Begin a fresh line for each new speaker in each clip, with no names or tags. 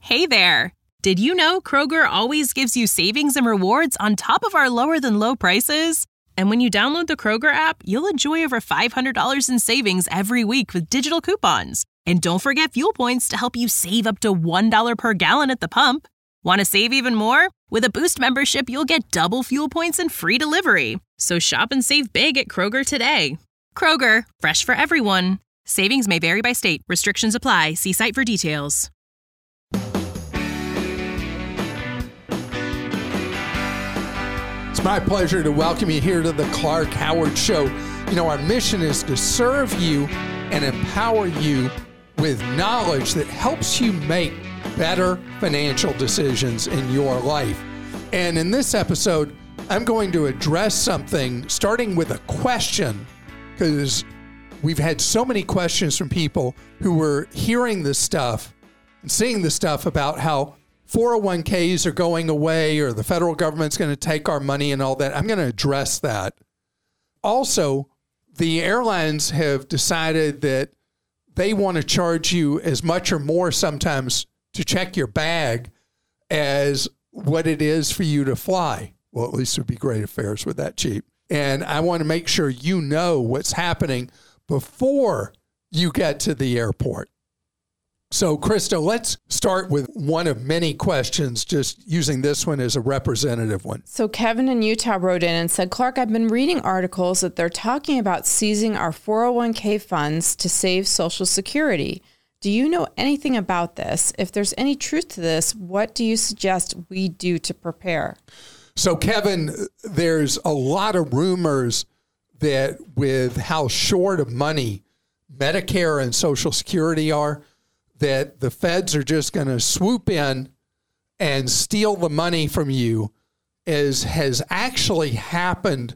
Hey there! Did you know Kroger always gives you savings and rewards on top of our lower-than-low prices? And when you download the Kroger app, you'll enjoy over $500 in savings every week with digital coupons. And don't forget fuel points to help you save up to $1 per gallon at the pump. Want to save even more? With a Boost membership, you'll get double fuel points and free delivery. So shop and save big at Kroger today. Kroger, fresh for everyone. Savings may vary by state. Restrictions apply. See site for details.
It's my pleasure to welcome you here to the Clark Howard Show. You know, our mission is to serve you and empower you with knowledge that helps you make better financial decisions in your life. And in this episode, I'm going to address something starting with a question, because we've had so many questions from people who were hearing this stuff and seeing this stuff about how 401ks are going away or the federal government's going to take our money and all that. I'm going to address that. Also, the airlines have decided that they want to charge you as much or more sometimes to check your bag as what it is for you to fly. Well, at least it would be great if fares were that cheap. And I want to make sure you know what's happening before you get to the airport. So, Krista, let's start with one of many questions, just using this one as a representative one.
So Kevin in Utah wrote in and said, Clark, I've been reading articles that they're talking about seizing our 401k funds to save Social Security. Do you know anything about this? If there's any truth to this, what do you suggest we do to prepare?
So, Kevin, there's a lot of rumors that with how short of money Medicare and Social Security are, that the feds are just going to swoop in and steal the money from you, as has actually happened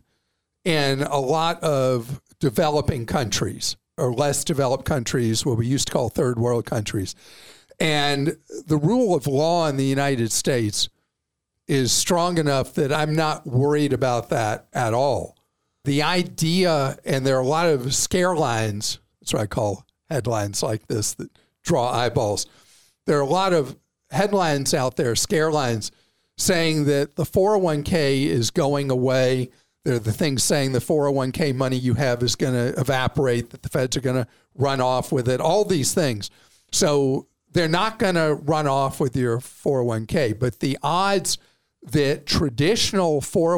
in a lot of developing countries, or less developed countries, what we used to call third world countries. And the rule of law in the United States is strong enough that I'm not worried about that at all. The idea, and there are a lot of scare lines, that's what I call headlines like this, that draw eyeballs. There are a lot of headlines out there, scare lines, saying that the 401k is going away. There are the things saying the 401k money you have is going to evaporate, that the feds are going to run off with it, all these things. So they're not going to run off with your 401k, but the odds that traditional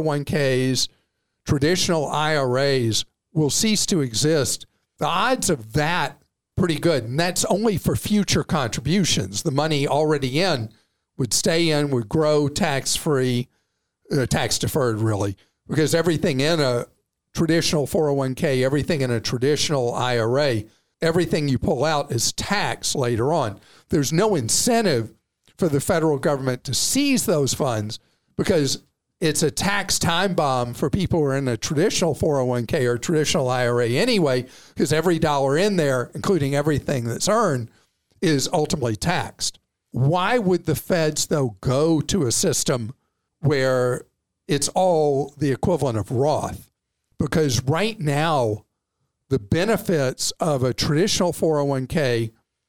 401ks, traditional IRAs will cease to exist, the odds of that pretty good. And that's only for future contributions. The money already in would stay in, would grow tax-free, tax-deferred really, because everything in a traditional 401k, everything in a traditional IRA, everything you pull out is taxed later on. There's no incentive for the federal government to seize those funds because it's a tax time bomb for people who are in a traditional 401k or traditional IRA anyway, because every dollar in there, including everything that's earned, is ultimately taxed. Why would the feds, though, go to a system where it's all the equivalent of Roth? Because right now, the benefits of a traditional 401k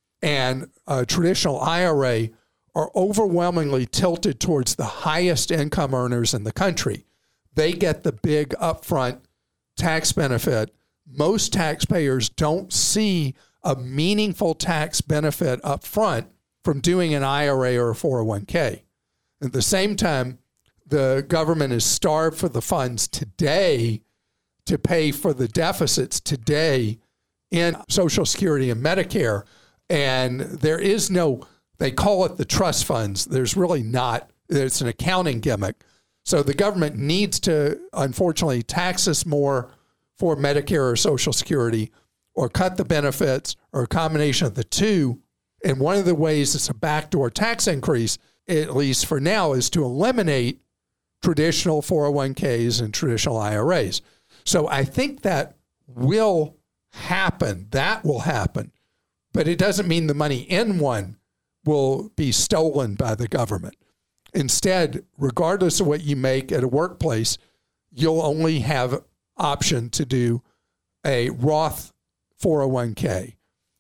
and a traditional IRA are overwhelmingly tilted towards the highest income earners in the country. They get the big upfront tax benefit. Most taxpayers don't see a meaningful tax benefit up front from doing an IRA or a 401k. At the same time, the government is starved for the funds today to pay for the deficits today in Social Security and Medicare. And there is no, they call it the trust funds. There's really not. It's an accounting gimmick. So the government needs to, unfortunately, tax us more for Medicare or Social Security, or cut the benefits, or a combination of the two. And one of the ways it's a backdoor tax increase, at least for now, is to eliminate traditional 401ks and traditional IRAs. So I think that will happen. That will happen. But it doesn't mean the money in one will be stolen by the government. Instead, regardless of what you make at a workplace, you'll only have option to do a Roth 401k.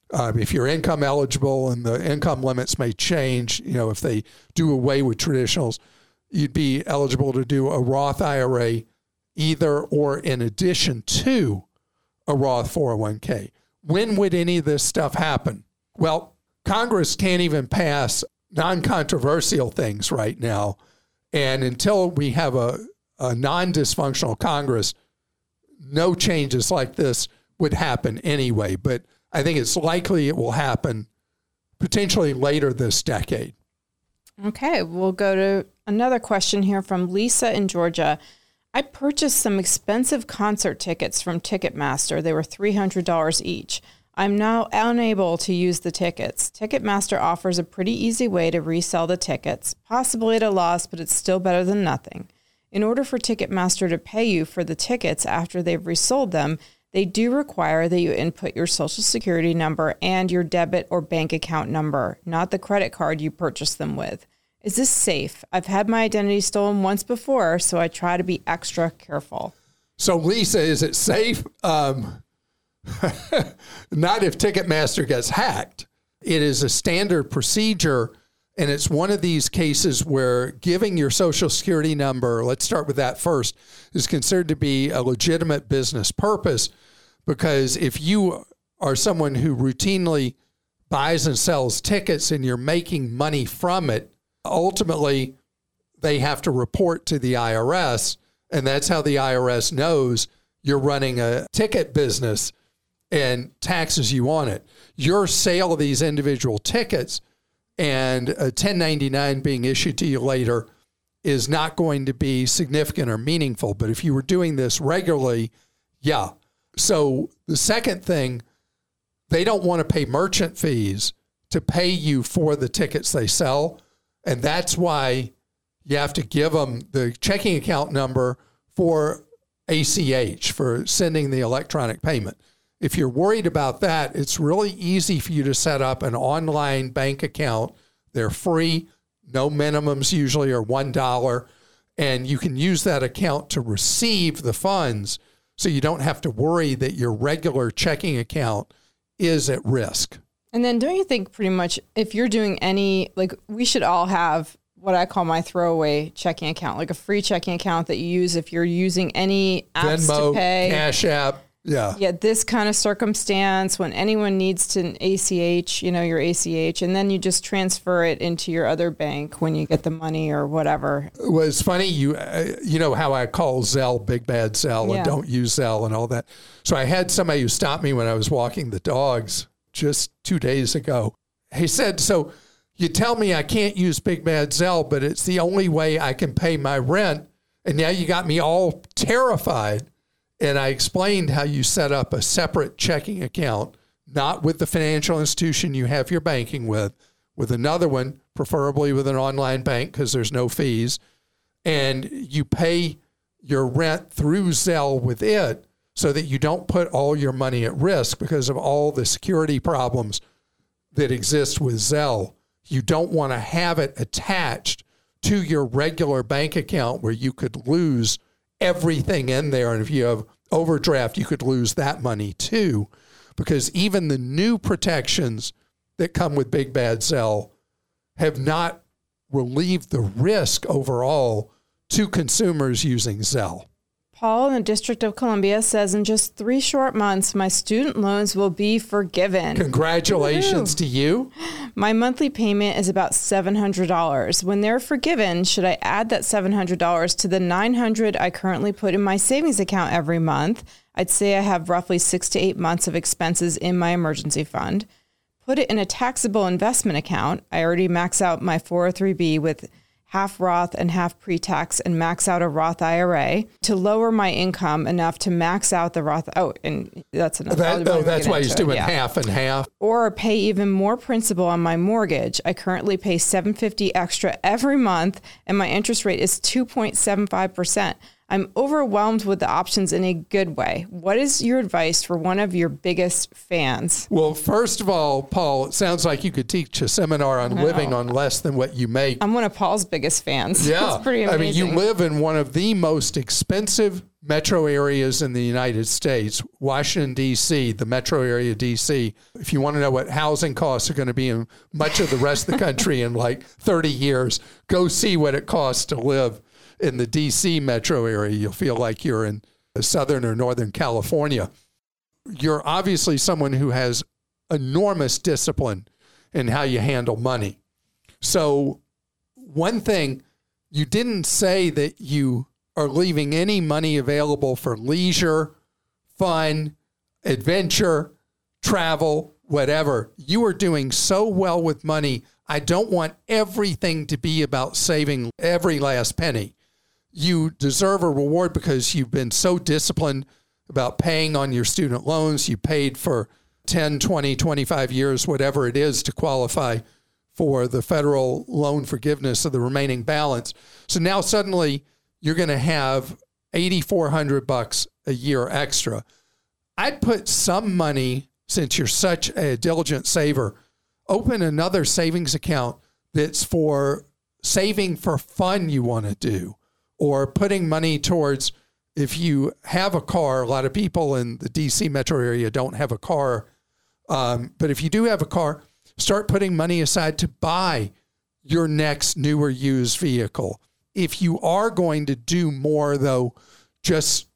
If you're income eligible and the income limits may change, if they do away with traditionals, you'd be eligible to do a Roth IRA either or in addition to a Roth 401k. When would any of this stuff happen? Well, Congress can't even pass non-controversial things right now. And until we have a non-dysfunctional Congress, no changes like this would happen anyway. But I think it's likely it will happen potentially later this decade.
Okay, we'll go to another question here from Lisa in Georgia. I purchased some expensive concert tickets from Ticketmaster. They were $300 each. I'm now unable to use the tickets. Ticketmaster offers a pretty easy way to resell the tickets, possibly at a loss, but it's still better than nothing. In order for Ticketmaster to pay you for the tickets after they've resold them, they do require that you input your Social Security number and your debit or bank account number, not the credit card you purchased them with. Is this safe? I've had my identity stolen once before, so I try to be extra careful.
So, Lisa, is it safe? Not if Ticketmaster gets hacked. It is a standard procedure, and it's one of these cases where giving your Social Security number, let's start with that first, is considered to be a legitimate business purpose, because if you are someone who routinely buys and sells tickets and you're making money from it, ultimately they have to report to the IRS, and that's how the IRS knows you're running a ticket business and taxes you on it. Your sale of these individual tickets and a 1099 being issued to you later is not going to be significant or meaningful. But if you were doing this regularly, yeah. So the second thing, they don't want to pay merchant fees to pay you for the tickets they sell. And that's why you have to give them the checking account number for ACH, for sending the electronic payment. If you're worried about that, it's really easy for you to set up an online bank account. They're free. No minimums usually are $1. And you can use that account to receive the funds so you don't have to worry that your regular checking account is at risk.
And then don't you think pretty much if you're doing any, like we should all have what I call my throwaway checking account, like a free checking account that you use if you're using any apps
Venmo,
to pay.
Cash App. Yeah,
this kind of circumstance when anyone needs to ACH, your ACH, and then you just transfer it into your other bank when you get the money or whatever.
Well, it's funny, you know how I call Zelle Big Bad Zelle and don't use Zelle and all that. So I had somebody who stopped me when I was walking the dogs just 2 days ago. He said, so you tell me I can't use Big Bad Zelle, but it's the only way I can pay my rent. And now you got me all terrified. And I explained how you set up a separate checking account, not with the financial institution you have your banking with another one, preferably with an online bank because there's no fees. And you pay your rent through Zelle with it so that you don't put all your money at risk because of all the security problems that exist with Zelle. You don't want to have it attached to your regular bank account where you could lose everything in there. And if you have overdraft, you could lose that money too, because even the new protections that come with Big Bad Zelle have not relieved the risk overall to consumers using Zelle.
Paul in the District of Columbia says, in just 3 short months, my student loans will be forgiven.
Congratulations
Woo-hoo.
to you.
My monthly payment is about $700. When they're forgiven, should I add that $700 to the $900 I currently put in my savings account every month? I'd say I have roughly 6 to 8 months of expenses in my emergency fund. Put it in a taxable investment account. I already max out my 403B with half Roth and half pre-tax and max out a Roth IRA to lower my income enough to max out the Roth. Oh, and that's enough.
That's why he's doing half and half.
Or pay even more principal on my mortgage. I currently pay $750 extra every month and my interest rate is 2.75%. I'm overwhelmed with the options in a good way. What is your advice for one of your biggest fans?
Well, first of all, Paul, it sounds like you could teach a seminar on living on less than what you make.
I'm one of Paul's biggest fans.
Yeah.
It's pretty amazing.
I mean, you live in one of the most expensive metro areas in the United States, Washington, D.C., the metro area, D.C. If you want to know what housing costs are going to be in much of the rest of the country in like 30 years, go see what it costs to live in the D.C. metro area. You'll feel like you're in Southern or Northern California. You're obviously someone who has enormous discipline in how you handle money. So one thing, you didn't say that you are leaving any money available for leisure, fun, adventure, travel, whatever. You are doing so well with money. I don't want everything to be about saving every last penny. You deserve a reward because you've been so disciplined about paying on your student loans. You paid for 10, 20, 25 years, whatever it is, to qualify for the federal loan forgiveness of the remaining balance. So now suddenly you're going to have $8,400 a year extra. I'd put some money, since you're such a diligent saver, open another savings account that's for saving for fun you want to do, or putting money towards, if you have a car. A lot of people in the DC metro area don't have a car. But if you do have a car, start putting money aside to buy your next newer used vehicle. If you are going to do more, though, just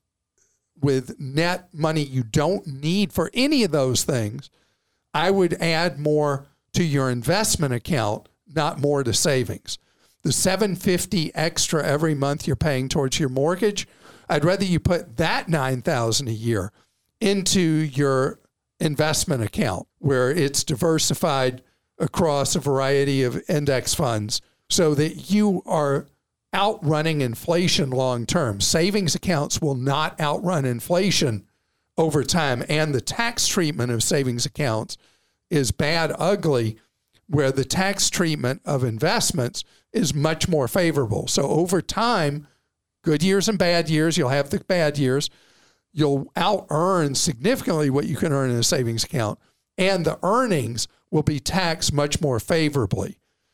with net money you don't need for any of those things, I would add more to your investment account, not more to savings. The $750 extra every month you're paying towards your mortgage, I'd rather you put that $9,000 a year into your investment account, where it's diversified across a variety of index funds, so that you are outrunning inflation long term. Savings accounts will not outrun inflation over time. And the tax treatment of savings accounts is bad, ugly, where the tax treatment of investments is much more favorable. So over time, good years and bad years, you'll have the bad years, you'll out-earn significantly what you can earn in a savings account, and the earnings will be taxed much more favorably.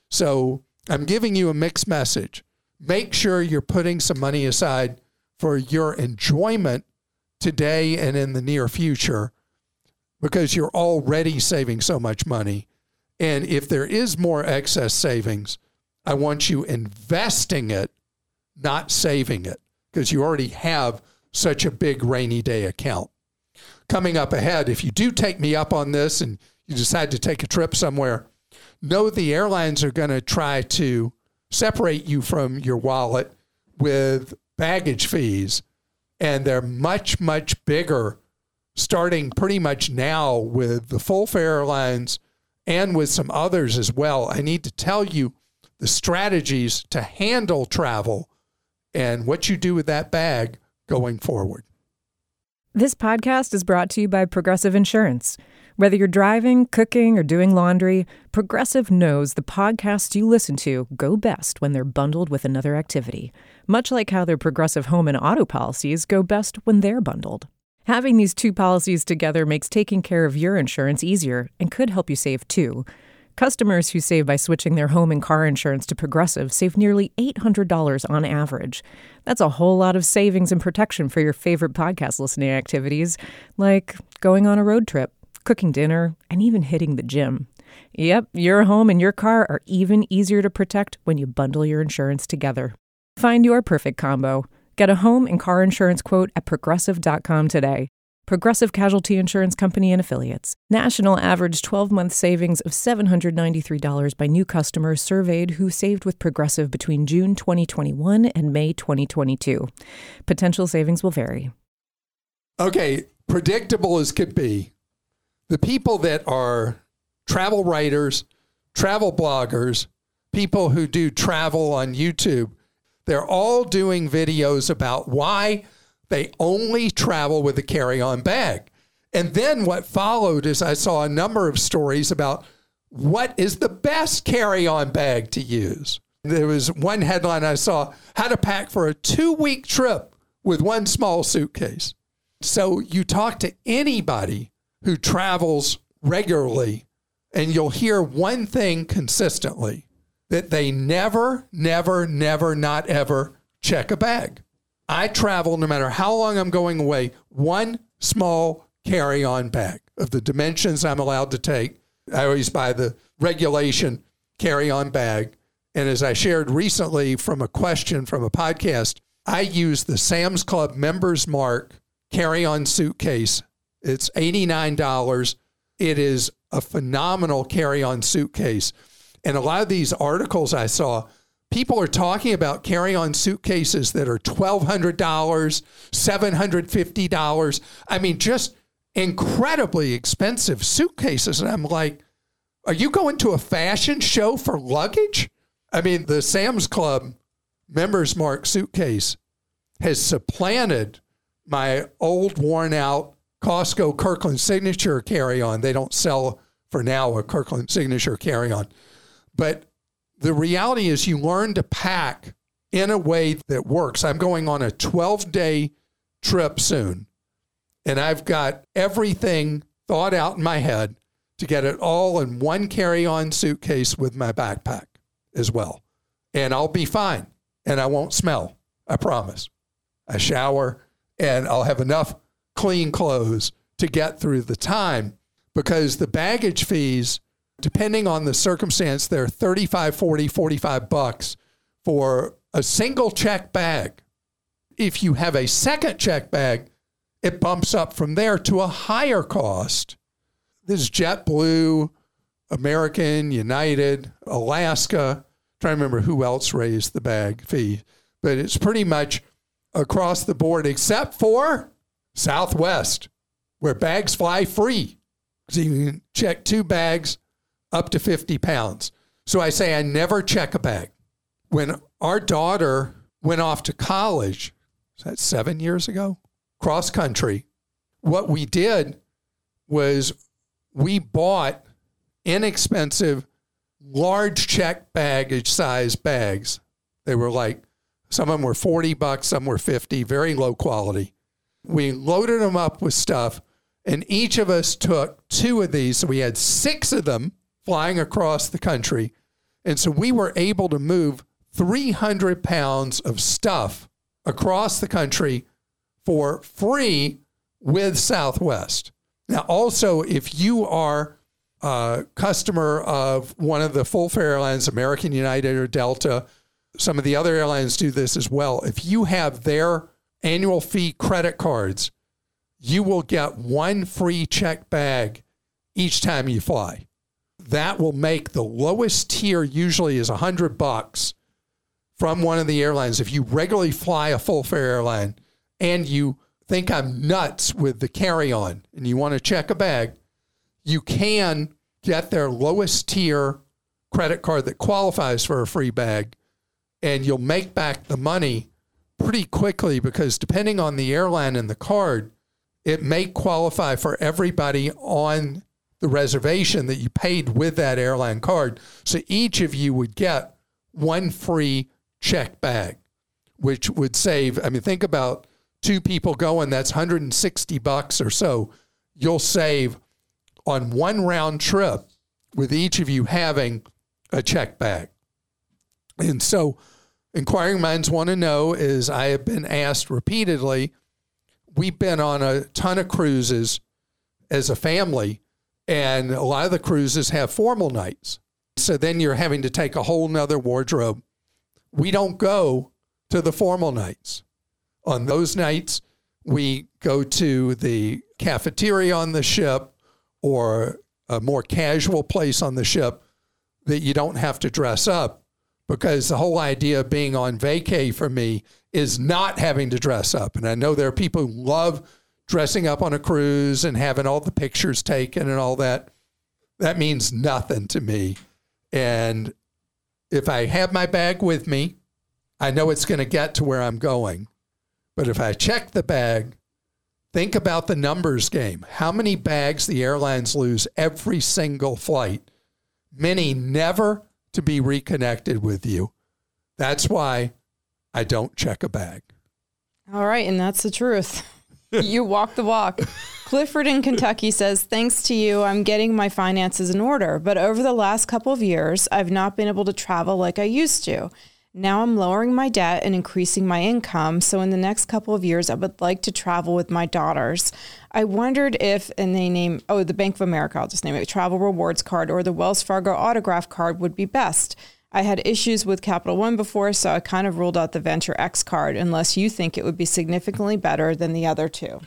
So I'm giving you a mixed message. Make sure you're putting some money aside for your enjoyment today and in the near future, because you're already saving so much money. And if there is more excess savings, I want you investing it, not saving it, because you already have such a big rainy day account. Coming up ahead, if you do take me up on this and you decide to take a trip somewhere, know the airlines are going to try to separate you from your wallet with baggage fees. And they're much, much bigger, starting pretty much now with the Full Fare Airlines and with some others as well. I need to tell you the strategies to handle travel and what you do with that bag going forward.
This podcast is brought to you by Progressive Insurance. Whether you're driving, cooking, or doing laundry, Progressive knows the podcasts you listen to go best when they're bundled with another activity, much like how their Progressive home and auto policies go best when they're bundled. Having these two policies together makes taking care of your insurance easier and could help you save too. Customers who save by switching their home and car insurance to Progressive save nearly $800 on average. That's a whole lot of savings and protection for your favorite podcast listening activities, like going on a road trip, cooking dinner, and even hitting the gym. Yep, your home and your car are even easier to protect when you bundle your insurance together. Find your perfect combo. Get a home and car insurance quote at Progressive.com today. Progressive Casualty Insurance Company and Affiliates. National average 12-month savings of $793 by new customers surveyed who saved with Progressive between June 2021 and May 2022. Potential savings will vary.
Okay, predictable as could be. The people that are travel writers, travel bloggers, people who do travel on YouTube, they're all doing videos about why they only travel with a carry-on bag. And then what followed is I saw a number of stories about what is the best carry-on bag to use. There was one headline I saw, how to pack for a 2-week trip with one small suitcase. So you talk to anybody who travels regularly, and you'll hear one thing consistently, that they never, not ever check a bag. I travel, no matter how long I'm going away, one small carry-on bag of the dimensions I'm allowed to take. I always buy the regulation carry-on bag. And as I shared recently from a question from a podcast, I use the Sam's Club Members Mark carry-on suitcase. It's $89. It is a phenomenal carry-on suitcase. And a lot of these articles I saw, people are talking about carry-on suitcases that are $1,200, $750. I mean, just incredibly expensive suitcases. And I'm like, are you going to a fashion show for luggage? I mean, the Sam's Club Members Mark suitcase has supplanted my old, worn-out Costco Kirkland Signature carry-on. They don't sell for now a Kirkland Signature carry-on. But the reality is you learn to pack in a way that works. I'm going on a 12-day trip soon, and I've got everything thought out in my head to get it all in one carry-on suitcase with my backpack as well. And I'll be fine, and I won't smell, I promise. I shower, and I'll have enough clean clothes to get through the time, because the baggage fees, depending on the circumstance, they're $35, $40, $45 for a single check bag. If you have a second check bag, it bumps up from there to a higher cost. This is JetBlue, American, United, Alaska. I'm trying to remember who else raised the bag fee, but it's pretty much across the board except for Southwest, where bags fly free. So you can check 2 bags up to 50 pounds. So I say I never check a bag. When our daughter went off to college, was that 7 years ago? Cross country. What we did was we bought inexpensive, large check baggage size bags. They were like, some of them were $40, some were $50, very low quality. We loaded them up with stuff, and each of us took 2 of these. So we had 6 of them flying across the country. And so we were able to move 300 pounds of stuff across the country for free with Southwest. Now, also, if you are a customer of one of the full fare airlines, American, United, or Delta, some of the other airlines do this as well. If you have their annual fee credit cards, you will get 1 free check bag each time you fly. That will make the lowest tier usually is $100 from one of the airlines. If you regularly fly a full fare airline and you think I'm nuts with the carry-on and you want to check a bag, you can get their lowest tier credit card that qualifies for a free bag, and you'll make back the money pretty quickly, because depending on the airline and the card, it may qualify for everybody on the reservation that you paid with that airline card. So each of you would get 1 free check bag, which would save, I mean, think about 2 people going, that's $160 or so. You'll save on 1 round trip with each of you having a check bag. And so inquiring minds want to know, is I have been asked repeatedly, we've been on a ton of cruises as a family, and a lot of the cruises have formal nights. So then you're having to take a whole nother wardrobe. We don't go to the formal nights. On those nights, we go to the cafeteria on the ship or a more casual place on the ship that you don't have to dress up, because the whole idea of being on vacay for me is not having to dress up. And I know there are people who love dressing up on a cruise and having all the pictures taken and all that. That means nothing to me. And if I have my bag with me, I know it's going to get to where I'm going. But if I check the bag, think about the numbers game. How many bags the airlines lose every single flight? Many never to be reconnected with you. That's why I don't check a bag.
All right, and that's the truth. You walk the walk. Clifford in Kentucky says, thanks to you, I'm getting my finances in order. But over the last couple of years, I've not been able to travel like I used to. Now I'm lowering my debt and increasing my income. So in the next couple of years, I would like to travel with my daughters. I wondered if, and they name, the Bank of America, I'll just name it, Travel Rewards Card or the Wells Fargo Autograph Card would be best. I had issues with Capital One before, so I kind of ruled out the Venture X card, unless you think it would be significantly better than the other two.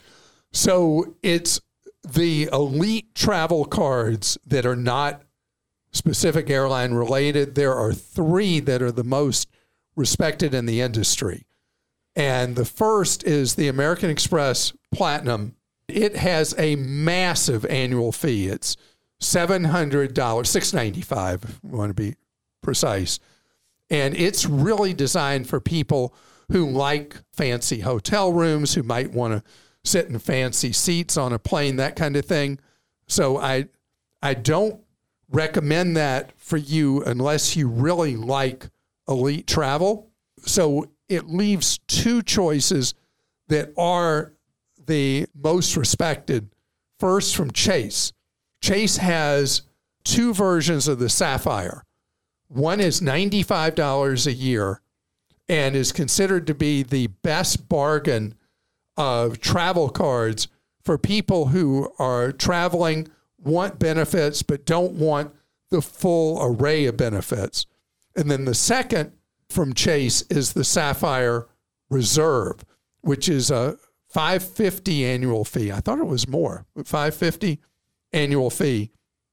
So it's the elite travel cards that are not specific airline related. There are 3 that are the most respected in the industry. And the first is the American Express Platinum. It has a massive annual fee. It's $700, $695, if you want to be precise. And it's really designed for people who like fancy hotel rooms, who might want to sit in fancy seats on a plane, that kind of thing. So I don't recommend that for you unless you really like elite travel. So it leaves 2 choices that are the most respected. First, from Chase. Chase has 2 versions of the Sapphire. One is $95 a year and is considered to be the best bargain of travel cards for people who are traveling, want benefits, but don't want the full array of benefits. And then the second from Chase is the Sapphire Reserve, which is a $550 annual fee. I thought it was more, but $550 annual fee.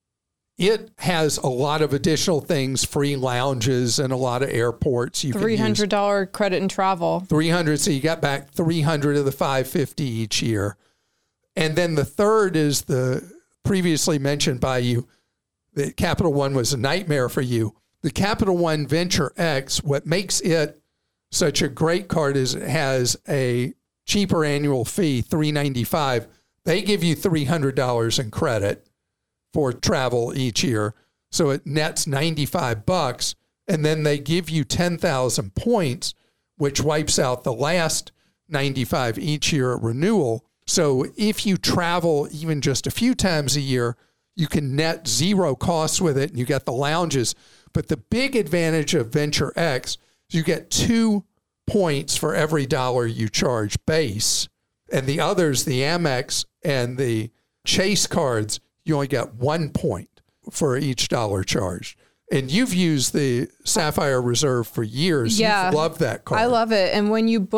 It has a lot of additional things, free lounges and a lot of airports. You
$300 credit and travel.
$300, so you got back $300 of the $550 each year. And then the third is the previously mentioned by you, the Capital One was a nightmare for you. The Capital One Venture X, what makes it such a great card is it has a cheaper annual fee, $395. They give you $300 in credit for travel each year. So it nets $95, and then they give you 10,000 points, which wipes out the last $95 each year at renewal. So if you travel even just a few times a year, you can net 0 costs with it, and you get the lounges. But the big advantage of Venture X is you get 2 points for every dollar you charge base. And the others, the Amex and the Chase cards, you only get 1 point for each dollar charged. And you've used the Sapphire Reserve for years.
Yeah.
You've loved that card.
I love it. And when you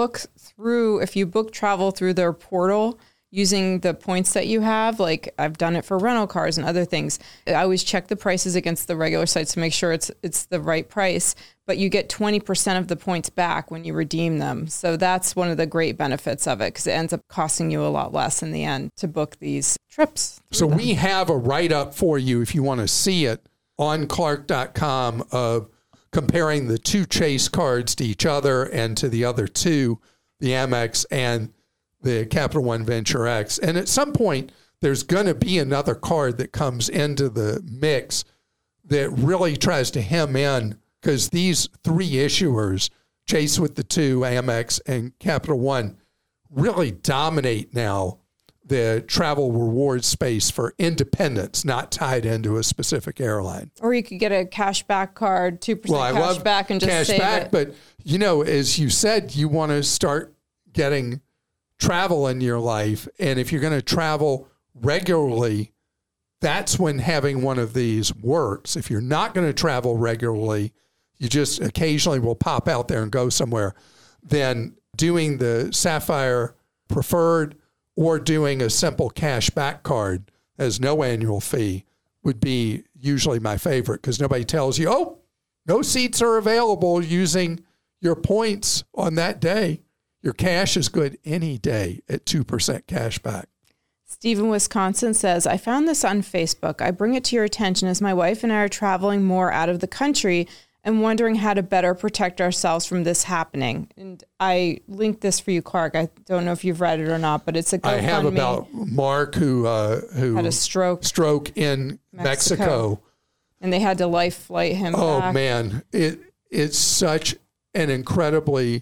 if you book travel through their portal using the points that you have, like I've done it for rental cars and other things, I always check the prices against the regular sites to make sure it's the right price. But you get 20% of the points back when you redeem them. So that's one of the great benefits of it, because it ends up costing you a lot less in the end to book these trips.
So we have a write-up for you if you want to see it on Clark.com of comparing the 2 Chase cards to each other and to the other 2, the Amex and the Capital One Venture X. And at some point, there's going to be another card that comes into the mix that really tries to hem in, because these 3 issuers, Chase with the 2, Amex, and Capital One, really dominate now the travel reward space for independents, not tied into a specific airline.
Or you could get a cashback card, 2% cash back, and just save it.
But, as you said, you want to start getting travel in your life. And if you're going to travel regularly, that's when having one of these works. If you're not going to travel regularly, you just occasionally will pop out there and go somewhere, then doing the Sapphire Preferred or doing a simple cash back card as no annual fee would be usually my favorite, because nobody tells you, oh, no seats are available using your points on that day. Your cash is good any day at 2% cash back.
Steve in Wisconsin says, I found this on Facebook. I bring it to your attention as my wife and I are traveling more out of the country and wondering how to better protect ourselves from this happening. And I linked this for you, Clark. I don't know if you've read it or not, but it's a GoFundMe.
I have about Mark who
had a stroke
in Mexico.
And they had to life flight him back.
Oh, man. It's such an incredibly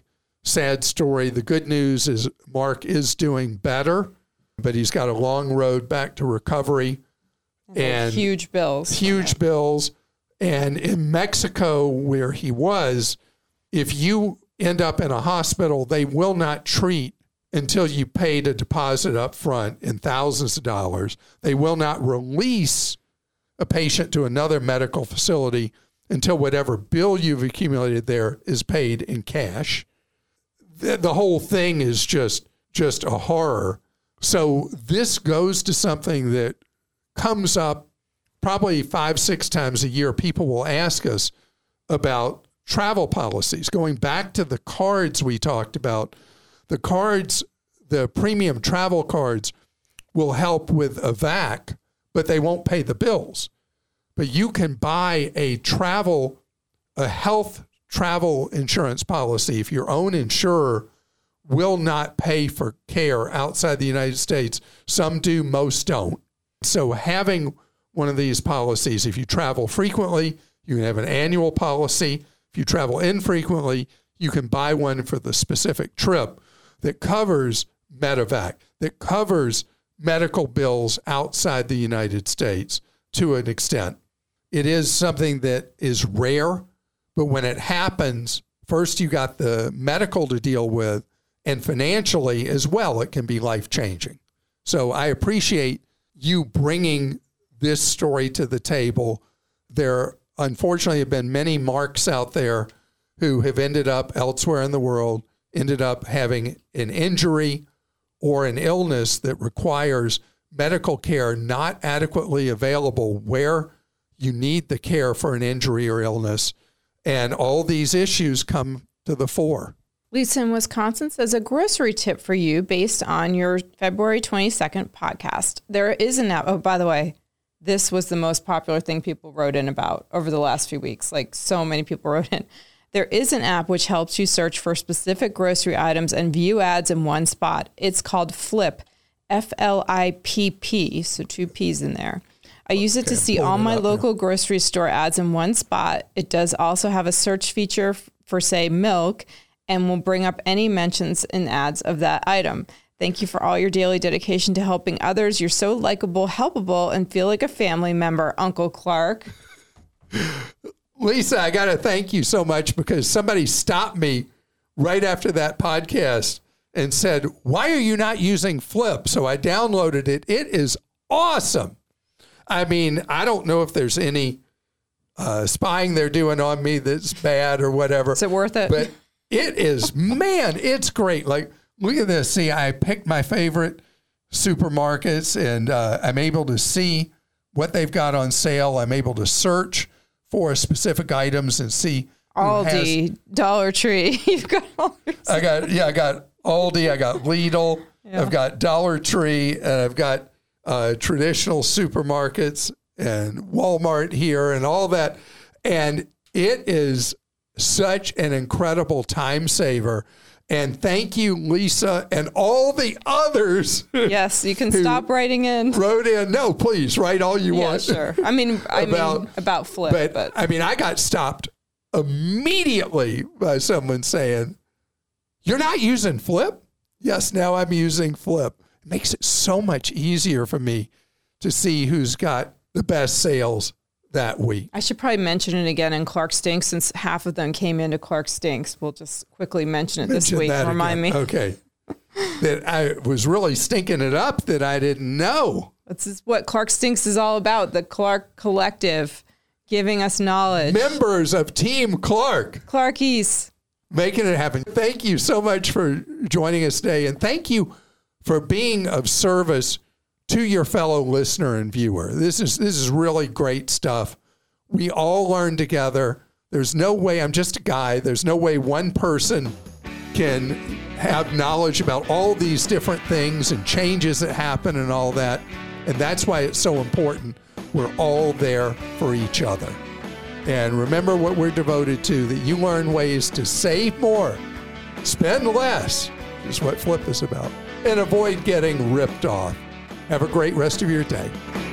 sad story. The good news is Mark is doing better, but he's got a long road back to recovery. And
huge bills.
Huge bills. And in Mexico, where he was, if you end up in a hospital, they will not treat until you paid a deposit up front in thousands of dollars. They will not release a patient to another medical facility until whatever bill you've accumulated there is paid in cash. The whole thing is just a horror. So this goes to something that comes up probably 5-6 times a year. People will ask us about travel policies. Going back to the cards we talked about, the cards, the premium travel cards will help with a VAC, but they won't pay the bills. But you can buy a health travel insurance policy if your own insurer will not pay for care outside the United States. Some do, most don't. So having one of these policies, if you travel frequently, you can have an annual policy. If you travel infrequently, you can buy one for the specific trip that covers medevac, that covers medical bills outside the United States to an extent. It is something that is rare, but when it happens, first you got the medical to deal with, and financially as well, it can be life-changing. So I appreciate you bringing this story to the table. There, unfortunately, have been many Marks out there who have ended up elsewhere in the world, ended up having an injury or an illness that requires medical care not adequately available where you need the care for an injury or illness. And all these issues come to the fore.
Lisa in Wisconsin says a grocery tip for you based on your February 22nd podcast. There is an app. Oh, by the way, this was the most popular thing people wrote in about over the last few weeks. Like so many people wrote in. There is an app which helps you search for specific grocery items and view ads in one spot. It's called Flip, F-L-I-P-P, so 2 P's in there. I use it to see all my local grocery store ads in one spot. It does also have a search feature for, say, milk, and will bring up any mentions in ads of that item. Thank you for all your daily dedication to helping others. You're so likable, helpable, and feel like a family member, Uncle Clark.
Lisa, I got to thank you so much because somebody stopped me right after that podcast and said, why are you not using Flip? So I downloaded it. It is awesome. I mean, I don't know if there's any spying they're doing on me that's bad or whatever.
Is it worth it?
But it is, man, it's great. Like, look at this. See, I picked my favorite supermarkets and I'm able to see what they've got on sale. I'm able to search for specific items and see.
Aldi, Dollar Tree. You've got all your
I got Aldi, I got Lidl, yeah. I've got Dollar Tree, and I've got traditional supermarkets and Walmart here and all that. And it is such an incredible time saver. And thank you, Lisa, and all the others.
Yes, you can stop writing in.
Wrote in. No, please, write all you want.
Yeah, sure. I mean, about Flip. But
I mean, I got stopped immediately by someone saying, you're not using Flip? Yes, now I'm using Flip. It makes it so much easier for me to see who's got the best sales that week.
I should probably mention it again in Clark Stinks since half of them came into Clark Stinks. We'll just quickly mention it this week. Remind me.
Okay. That I was really stinking it up that I didn't know.
This is what Clark Stinks is all about. The Clark Collective giving us knowledge.
Members of Team Clark.
Clarkies.
Making it happen. Thank you so much for joining us today. And thank you for being of service to your fellow listener and viewer. This is really great stuff. We all learn together. There's no way, I'm just a guy, there's no way one person can have knowledge about all these different things and changes that happen and all that. And that's why it's so important. We're all there for each other. And remember what we're devoted to, that you learn ways to save more, spend less, is what Flip is about, and avoid getting ripped off. Have a great rest of your day.